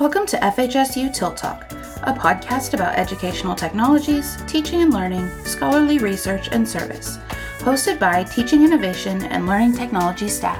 Welcome to FHSU Tilt Talk, a podcast about educational technologies, teaching and learning, scholarly research, and service, hosted by Teaching Innovation and Learning Technology staff.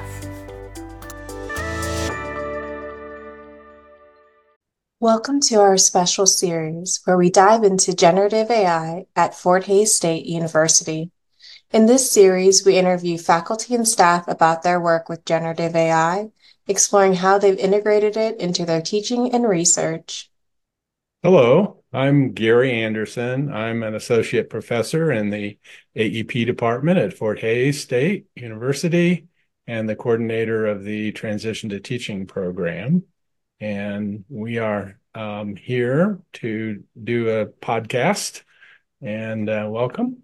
Welcome to our special series where we dive into generative AI at Fort Hays State University. In this series, we interview faculty and staff about their work with generative AI, exploring how they've integrated it into their teaching and research. Hello, I'm Gary Anderson. I'm an associate professor in the AEP department at Fort Hays State University and the coordinator of the Transition to Teaching program. And we are here to do a podcast, and welcome.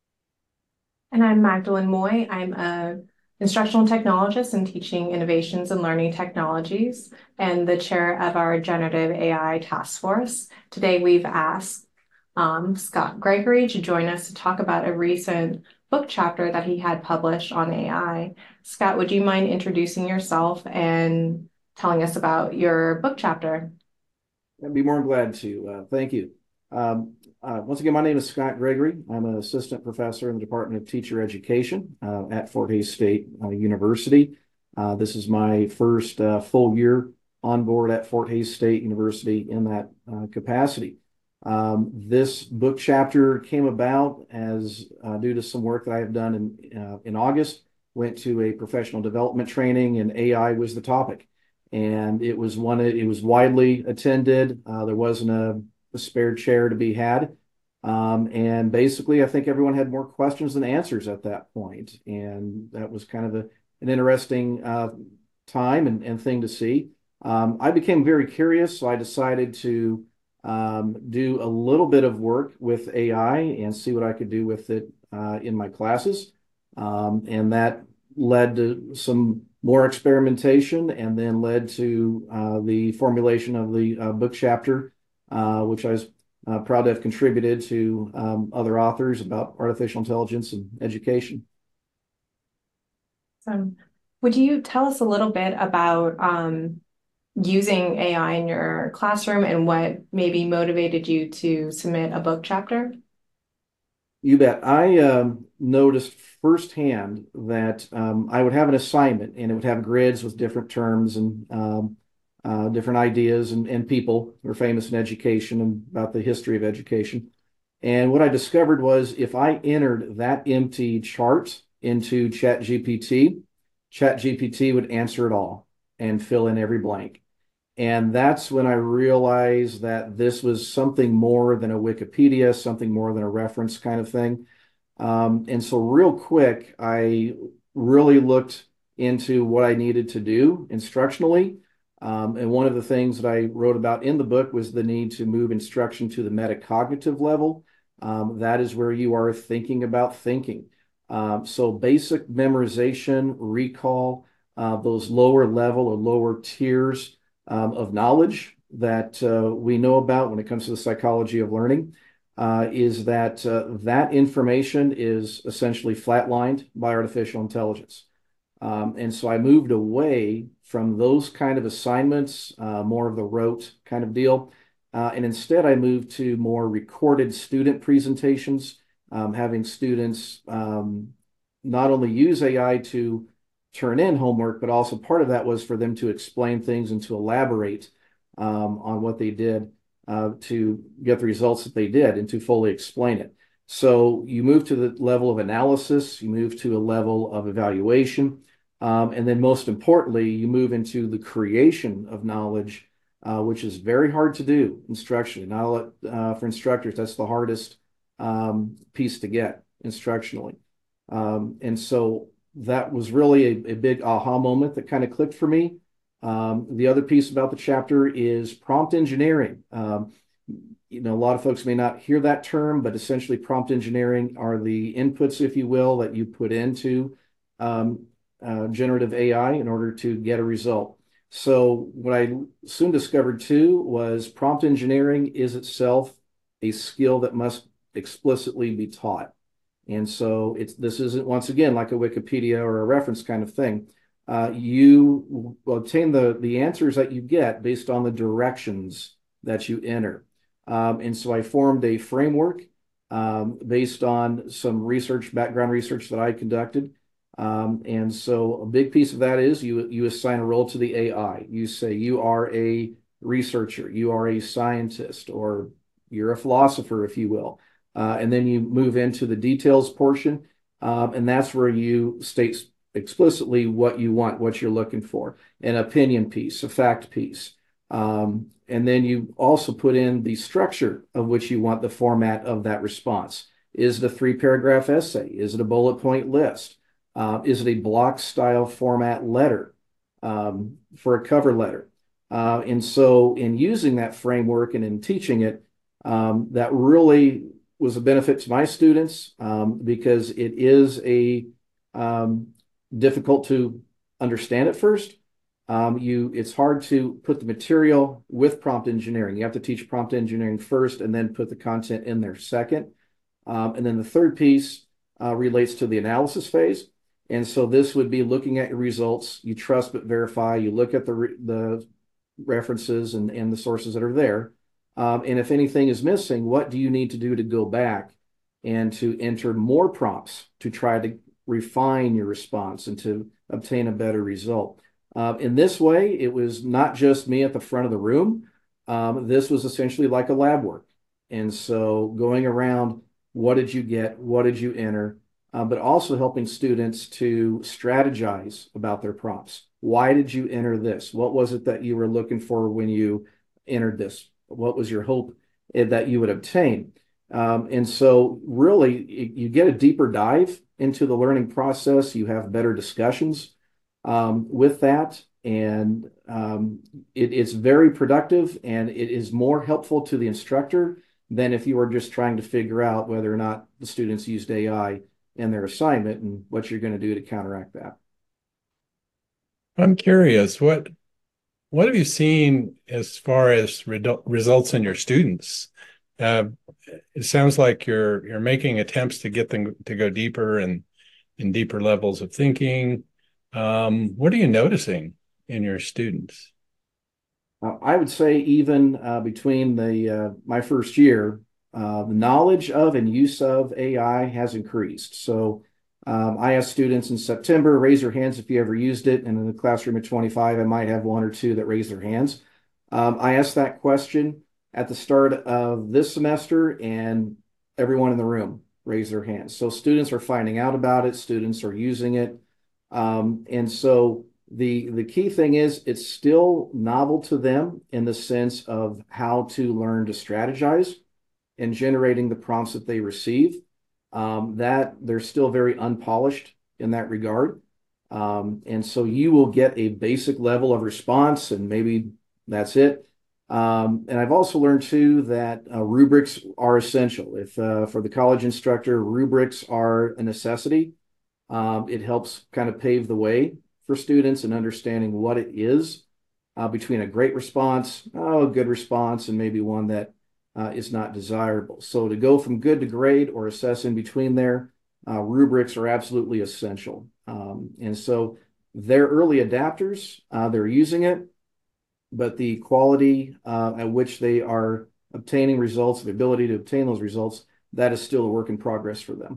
And I'm Magdalene Moy. I'm an instructional technologist in teaching innovations and learning technologies and the chair of our generative AI task force. Today, we've asked Scott Gregory to join us to talk about a recent book chapter that he had published on AI. Scott, would you mind introducing yourself and telling us about your book chapter? I'd be more than glad to. Thank you. Once again, my name is Scott Gregory. I'm an assistant professor in the Department of Teacher Education at Fort Hays State University. This is my first full year on board at Fort Hays State University in that capacity. This book chapter came about as due to some work that I have done in August. Went to a professional development training, and AI was the topic. And it was widely attended. There wasn't a spare chair to be had. And basically, I think everyone had more questions than answers at that point. And that was kind of an interesting time and thing to see. I became very curious, so I decided to do a little bit of work with AI and see what I could do with it in my classes. And that led to some more experimentation, and then led to the formulation of the book chapter, which I was proud to have contributed to other authors about artificial intelligence and education. Would you tell us a little bit about using AI in your classroom and what maybe motivated you to submit a book chapter? You bet. I noticed firsthand that I would have an assignment, and it would have grids with different terms and different ideas and people who are famous in education and about the history of education. And what I discovered was if I entered that empty chart into ChatGPT, ChatGPT would answer it all and fill in every blank. And that's when I realized that this was something more than a Wikipedia, something more than a reference kind of thing. And so real quick, I really looked into what I needed to do instructionally. And one of the things that I wrote about in the book was the need to move instruction to the metacognitive level. That is where you are thinking about thinking. So basic memorization, recall, those lower level or lower tiers of knowledge that we know about when it comes to the psychology of learning is that that information is essentially flatlined by artificial intelligence. And so I moved away from those kind of assignments, more of the rote kind of deal. And instead, I moved to more recorded student presentations, having students not only use AI to turn in homework, but also part of that was for them to explain things and to elaborate on what they did to get the results that they did and to fully explain it. So you move to the level of analysis, you move to a level of evaluation, and then most importantly, you move into the creation of knowledge, which is very hard to do instructionally. For instructors, that's the hardest piece to get instructionally. And so that was really a big aha moment that kind of clicked for me. The other piece about the chapter is prompt engineering. A lot of folks may not hear that term, but essentially prompt engineering are the inputs, if you will, that you put into generative AI in order to get a result. So what I soon discovered too was prompt engineering is itself a skill that must explicitly be taught. And so this isn't, once again, like a Wikipedia or a reference kind of thing. you will obtain the answers that you get based on the directions that you enter. And so I formed a framework based on some background research that I conducted. And so a big piece of that is you assign a role to the AI. You say you are a researcher, you are a scientist, or you're a philosopher, if you will. And then you move into the details portion, and that's where you state explicitly what you want, what you're looking for, an opinion piece, a fact piece. And then you also put in the structure of which you want the format of that response. Is it a 3-paragraph essay? Is it a bullet point list? Is it a block style format letter for a cover letter? And so in using that framework and in teaching it, that really was a benefit to my students because it is difficult to understand at first. It's hard to put the material with prompt engineering. You have to teach prompt engineering first and then put the content in there second. And then the third piece relates to the analysis phase. And so this would be looking at your results. You trust but verify. You look at the references and the sources that are there. And if anything is missing, what do you need to do to go back and to enter more prompts to try to refine your response and to obtain a better result? In this way, it was not just me at the front of the room. This was essentially like a lab work. And so going around, what did you get? What did you enter? But also helping students to strategize about their prompts. Why did you enter this? What was it that you were looking for when you entered this? What was your hope that you would obtain? And so really, you get a deeper dive into the learning process. You have better discussions with that. And it's very productive, and it is more helpful to the instructor than if you were just trying to figure out whether or not the students used AI in their assignment and what you're going to do to counteract that. I'm curious, what have you seen as far as results in your students? It sounds like you're making attempts to get them to go deeper and in deeper levels of thinking. What are you noticing in your students? I would say even between my first year, the knowledge of and use of AI has increased. So I asked students in September, raise your hands if you ever used it. And in the classroom of 25, I might have 1 or 2 that raise their hands. I asked that question at the start of this semester, and everyone in the room raised their hands. So students are finding out about it. Students are using it. And so the key thing is it's still novel to them in the sense of how to learn to strategize and generating the prompts that they receive. That they're still very unpolished in that regard. And so you will get a basic level of response, and maybe that's it. And I've also learned too that rubrics are essential. If for the college instructor, rubrics are a necessity. It helps kind of pave the way for students in understanding what it is between a great response, a good response, and maybe one that is not desirable. So to go from good to great or assess in between there, rubrics are absolutely essential. And so they're early adapters, they're using it, but the quality at which they are obtaining results, the ability to obtain those results, that is still a work in progress for them.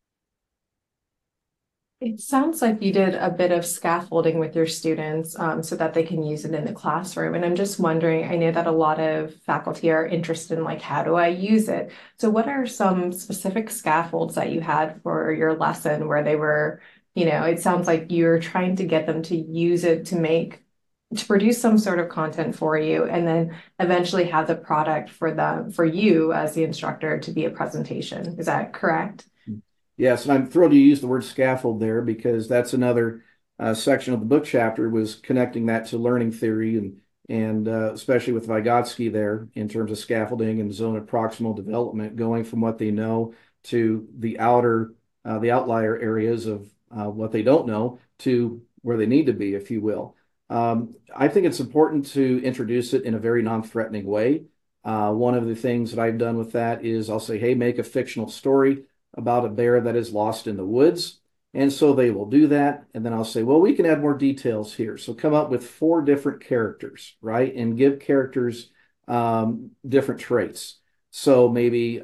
It sounds like you did a bit of scaffolding with your students so that they can use it in the classroom. And I'm just wondering, I know that a lot of faculty are interested in like, how do I use it? So what are some specific scaffolds that you had for your lesson where they were, it sounds like you're trying to get them to use it to produce some sort of content for you, and then eventually have the product for you as the instructor to be a presentation. Is that correct? Yes, and I'm thrilled you used the word scaffold there because that's another section of the book chapter was connecting that to learning theory and especially with Vygotsky there in terms of scaffolding and zone of proximal development, going from what they know to the outlier areas of what they don't know to where they need to be, if you will. I think it's important to introduce it in a very non-threatening way. One of the things that I've done with that is I'll say, hey, make a fictional story about a bear that is lost in the woods. And so they will do that. And then I'll say, well, we can add more details here. So come up with 4 different characters, right? And give characters different traits. So maybe,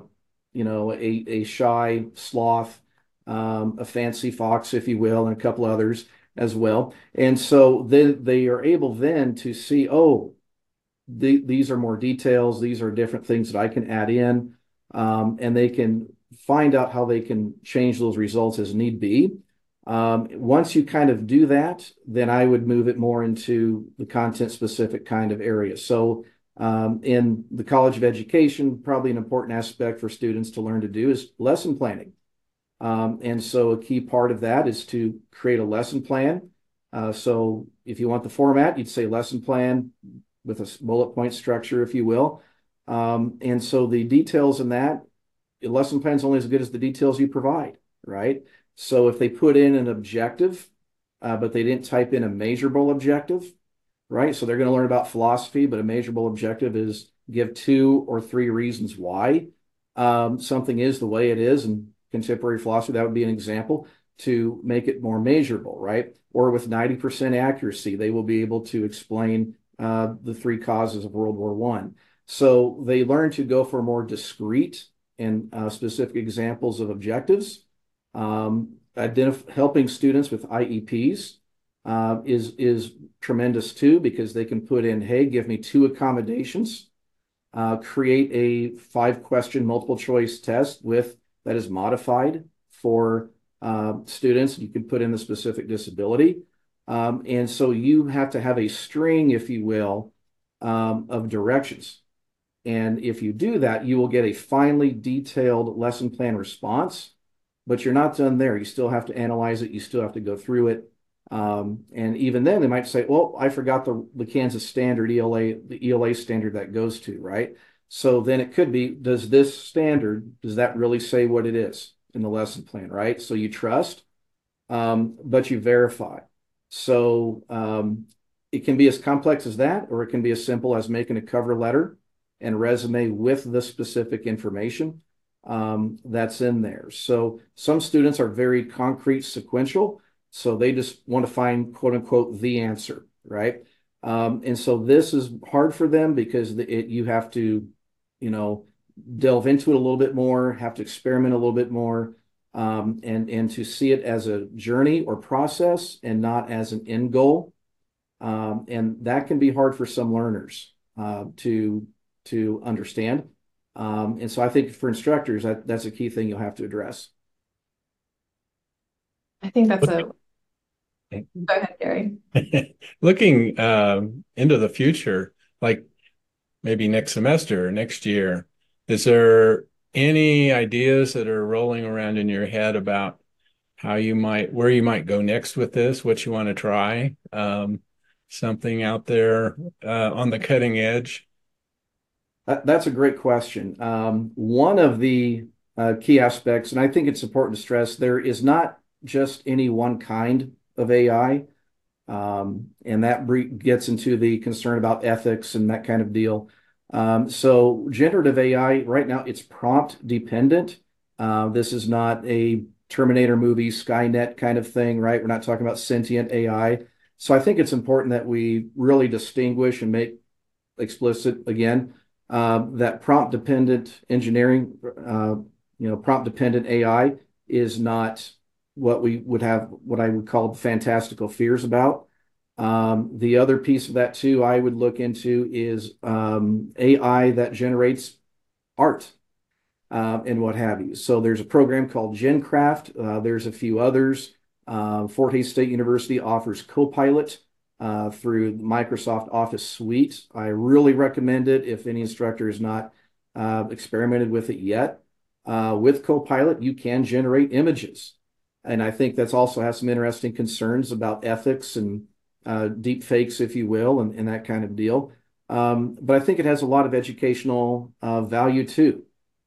a shy sloth, a fancy fox, if you will, and a couple others as well. And so then they are able then to see, oh, these are more details. These are different things that I can add in, and they can find out how they can change those results as need be. Once you kind of do that, then I would move it more into the content specific kind of area. So in the College of Education, probably an important aspect for students to learn to do is lesson planning. And so a key part of that is to create a lesson plan. So if you want the format, you'd say lesson plan with a bullet point structure, if you will. And so the details in that, a lesson plan is only as good as the details you provide, right? So if they put in an objective, but they didn't type in a measurable objective, right? So they're going to learn about philosophy, but a measurable objective is give 2 or 3 reasons why something is the way it is. And contemporary philosophy, that would be an example to make it more measurable, right? Or with 90% accuracy, they will be able to explain the 3 causes of World War I. So they learn to go for more discrete and specific examples of objectives. Helping students with IEPs is tremendous too, because they can put in, hey, give me 2 accommodations, create a 5-question multiple choice test that is modified for students. You can put in the specific disability. And so you have to have a string, if you will, of directions. And if you do that, you will get a finely detailed lesson plan response, but you're not done there. You still have to analyze it. You still have to go through it. And even then they might say, well, I forgot the Kansas standard the ELA standard that goes to, right? So then it could be, does this standard, does that really say what it is in the lesson plan, right? So you trust, but you verify. So it can be as complex as that, or it can be as simple as making a cover letter and resume with the specific information that's in there. So some students are very concrete, sequential, so they just want to find, quote unquote, the answer, right? And so this is hard for them because you have to, delve into it a little bit more, have to experiment a little bit more, and to see it as a journey or process and not as an end goal. And that can be hard for some learners to understand. And so I think for instructors, that's a key thing you'll have to address. I think that's go ahead, Gary. Looking into the future, like maybe next semester or next year, is there any ideas that are rolling around in your head about where you might go next with this, what you want to try, something out there on the cutting edge? That's a great question. One of the key aspects, and I think it's important to stress, there is not just any one kind of AI, and that gets into the concern about ethics and that kind of deal. So generative AI, right now, it's prompt dependent. This is not a Terminator movie, Skynet kind of thing, right? We're not talking about sentient AI. So I think it's important that we really distinguish and make explicit, again, that prompt dependent engineering, prompt dependent AI is not what I would call fantastical fears about. The other piece of that too, I would look into is AI that generates art and what have you. So there's a program called GenCraft. There's a few others. Fort Hays State University offers Copilot through Microsoft Office Suite. I really recommend it if any instructor has not experimented with it yet. With Copilot, you can generate images. And I think that's also has some interesting concerns about ethics and deep fakes, if you will, and that kind of deal. But I think it has a lot of educational value too.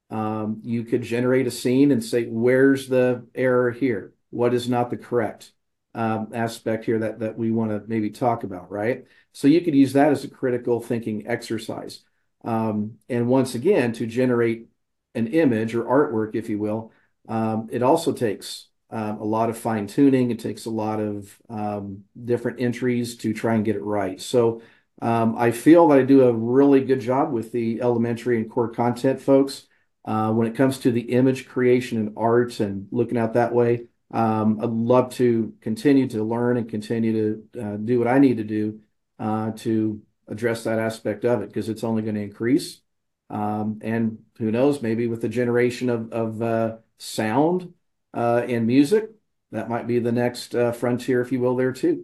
You could generate a scene and say, where's the error here? What is not the correct aspect here that we want to maybe talk about, right? So you could use that as a critical thinking exercise. And once again, to generate an image or artwork, if you will, it also takes a lot of fine tuning. It takes a lot of different entries to try and get it right. So I feel that I do a really good job with the elementary and core content folks. When it comes to the image creation and art and looking out that way, I'd love to continue to learn and continue to do what I need to do to address that aspect of it, because it's only going to increase. And who knows, maybe with the generation of sound and music, that might be the next frontier, if you will, there too.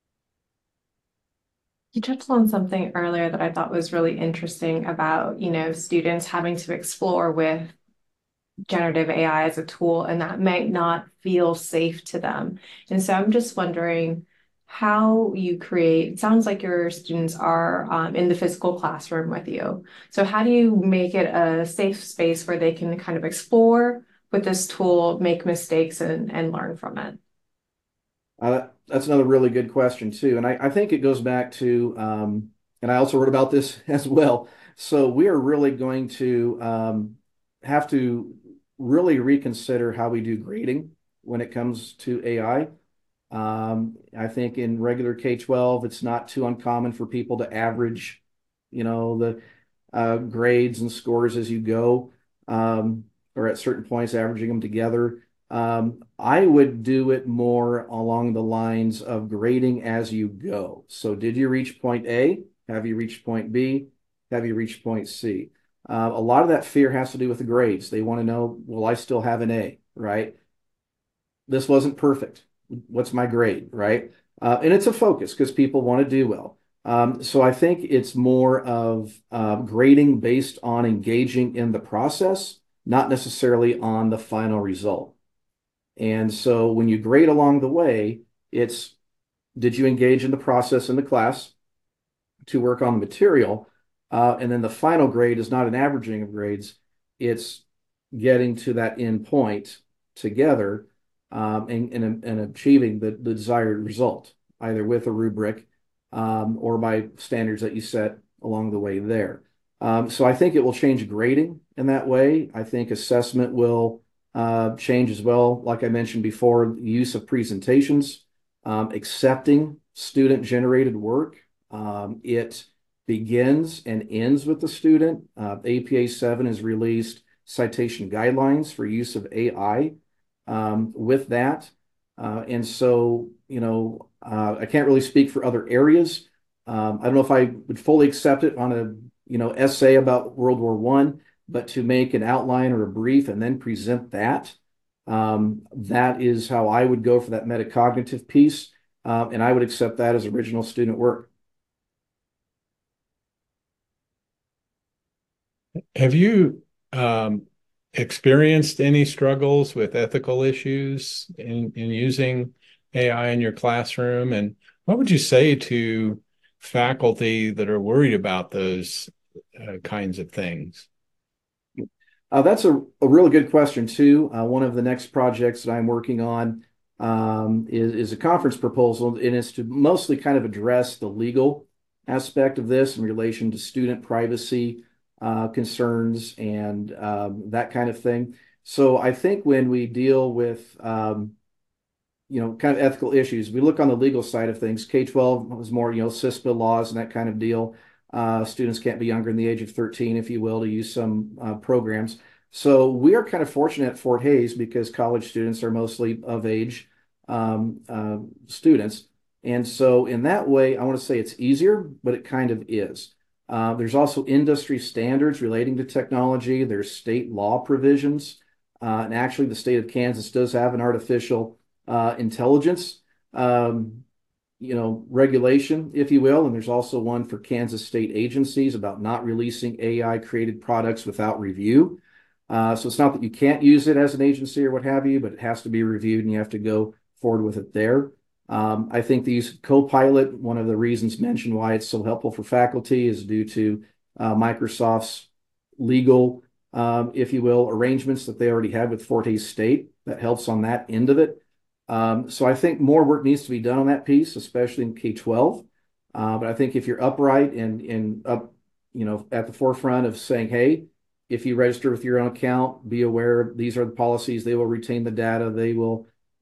You touched on something earlier that I thought was really interesting about, students having to explore with generative AI as a tool, and that might not feel safe to them. And so I'm just wondering how you create, it sounds like your students are in the physical classroom with you. So how do you make it a safe space where they can kind of explore with this tool, make mistakes and learn from it? That's another really good question too. And I think it goes back to, and I also wrote about this as well. So we are really going to have to really reconsider how we do grading when it comes to AI. I think in regular K-12, it's not too uncommon for people to average, the grades and scores as you go, or at certain points averaging them together. I would do it more along the lines of grading as you go. So did you reach point A? Have you reached point B? Have you reached point C? A lot of that fear has to do with the grades. They want to know, will I still have an A, right? This wasn't perfect. What's my grade, right? And it's a focus because people want to do well. So I think it's more of grading based on engaging in the process, not necessarily on the final result. And so when you grade along the way, it's, did you engage in the process in the class to work on the material? And then the final grade is not an averaging of grades. It's getting to that end point together and achieving the desired result, either with a rubric or by standards that you set along the way there. So I think it will change grading in that way. I think assessment will change as well. Like I mentioned before, the use of presentations, accepting student-generated work. It begins and ends with the student. APA 7 has released citation guidelines for use of AI with that. And so, I can't really speak for other areas. I don't know if I would fully accept it on a, essay about World War I, but to make an outline or a brief and then present that, that is how I would go for that metacognitive piece. And I would accept that as original student work. Have you experienced any struggles with ethical issues in using AI in your classroom? And what would you say to faculty that are worried about those kinds of things? That's a really good question too. One of the next projects that I'm working on is a conference proposal, and it's to mostly kind of address the legal aspect of this in relation to student privacy concerns and that kind of thing. So I think when we deal with kind of ethical issues, we look on the legal side of things. K-12 was more CISPA laws and that kind of deal. Students can't be younger than the age of 13, if you will, to use some programs. So we are kind of fortunate at Fort Hays because college students are mostly of age students. And so in that way, I want to say it's easier, but it kind of is. There's also industry standards relating to technology. There's state law provisions. And actually, the state of Kansas does have an artificial intelligence regulation, if you will. And there's also one for Kansas state agencies about not releasing AI created products without review. So it's not that you can't use it as an agency or what have you, but it has to be reviewed and you have to go forward with it there. I think these Copilot, one of the reasons mentioned why it's so helpful for faculty is due to Microsoft's legal, if you will, arrangements that they already have with Fort Hays State that helps on that end of it. So I think more work needs to be done on that piece, especially in K-12. But I think if you're upright and up, at the forefront of saying, hey, if you register with your own account, be aware these are the policies. They will retain the data. They will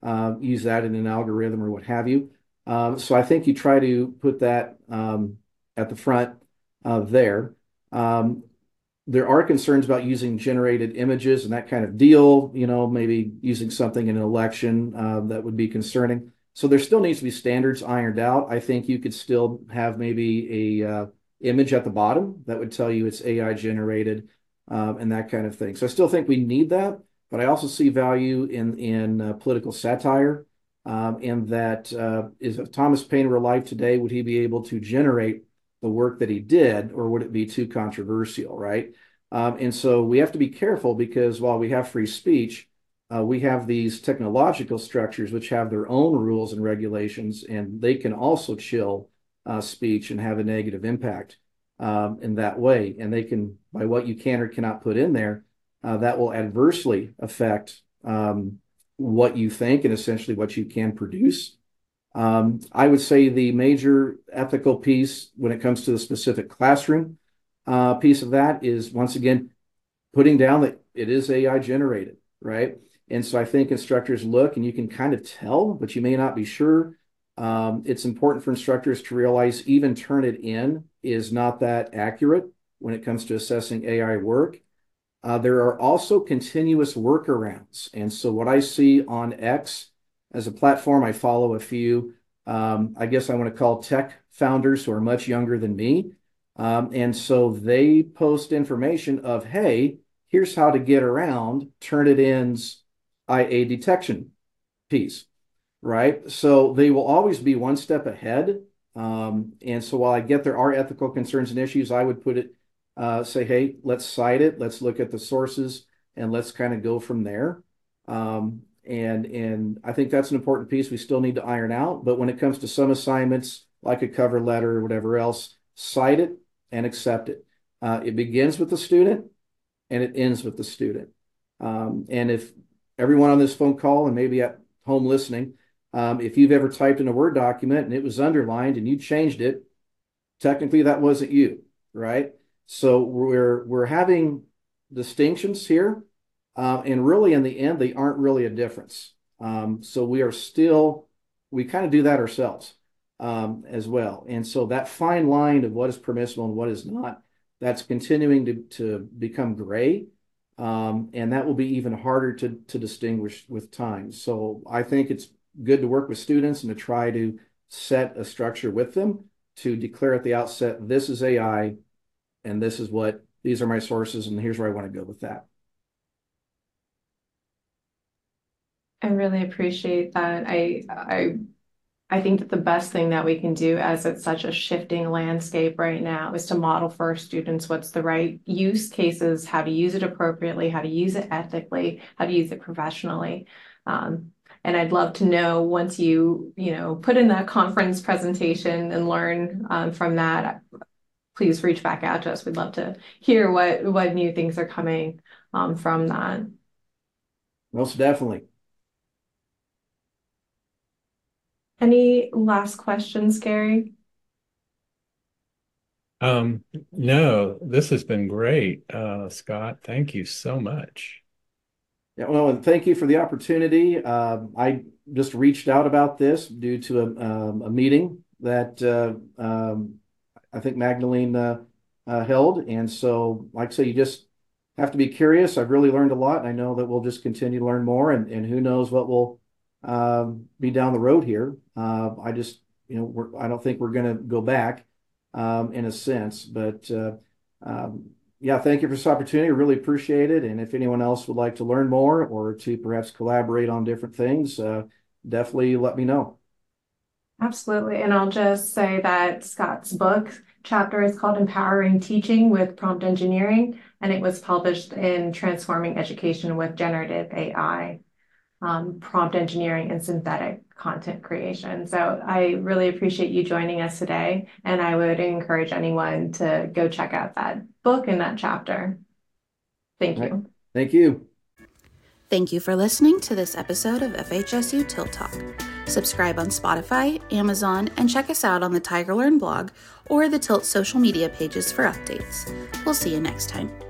use that in an algorithm or what have you. So I think you try to put that at the front there. There are concerns about using generated images and that kind of deal, maybe using something in an election that would be concerning. So there still needs to be standards ironed out. I think you could still have maybe a image at the bottom that would tell you it's AI generated and that kind of thing. So I still think we need that, but I also see value in political satire. And that if Thomas Paine were alive today, would he be able to generate the work that he did, or would it be too controversial, right? And so we have to be careful, because while we have free speech, we have these technological structures which have their own rules and regulations, and they can also chill speech and have a negative impact in that way. And they can, by what you can or cannot put in there, that will adversely affect what you think and essentially what you can produce. I would say the major ethical piece when it comes to the specific classroom piece of that is, once again, putting down that it is AI generated, right? And so I think instructors look, and you can kind of tell, but you may not be sure. It's important for instructors to realize even Turnitin is not that accurate when it comes to assessing AI work. There are also continuous workarounds. And so what I see on X as a platform, I follow a few, I guess I want to call tech founders who are much younger than me. And so they post information of, hey, here's how to get around Turnitin's IA detection piece, right? So they will always be one step ahead. And so while I get there are ethical concerns and issues, I would put it, say, hey, let's cite it, let's look at the sources, and let's kind of go from there. And I think that's an important piece we still need to iron out. But when it comes to some assignments, like a cover letter or whatever else, cite it and accept it. It begins with the student and it ends with the student. And if everyone on this phone call and maybe at home listening, if you've ever typed in a Word document and it was underlined and you changed it, technically that wasn't you, right? So we're having distinctions here, and really in the end, they aren't really a difference. So we kind of do that ourselves as well. And so that fine line of what is permissible and what is not, that's continuing to become gray. And that will be even harder to distinguish with time. So I think it's good to work with students and to try to set a structure with them to declare at the outset, this is AI, and these are my sources, and here's where I want to go with that. I really appreciate that. I think that the best thing that we can do, as it's such a shifting landscape right now, is to model for our students what's the right use cases, how to use it appropriately, how to use it ethically, how to use it professionally. And I'd love to know, once you put in that conference presentation and learn from that, please reach back out to us. We'd love to hear what new things are coming from that. Most definitely. Any last questions, Gary? No, this has been great, Scott. Thank you so much. Yeah, well, and thank you for the opportunity. I just reached out about this due to a meeting that I think Magdalene held. And so, like I say, you just have to be curious. I've really learned a lot, and I know that we'll just continue to learn more, and who knows what will be down the road here. I just, I don't think we're going to go back in a sense, but yeah, thank you for this opportunity. I really appreciate it. And if anyone else would like to learn more or to perhaps collaborate on different things, definitely let me know. Absolutely. And I'll just say that Scott's book chapter is called Empowering Teaching with Prompt Engineering, and it was published in Transforming Education with Generative AI, Prompt Engineering and Synthetic Content Creation. So I really appreciate you joining us today, and I would encourage anyone to go check out that book and that chapter. Thank you. Thank you. Thank you for listening to this episode of FHSU Tilt Talk. Subscribe on Spotify, Amazon, and check us out on the TigerLearn blog or the Tilt social media pages for updates. We'll see you next time.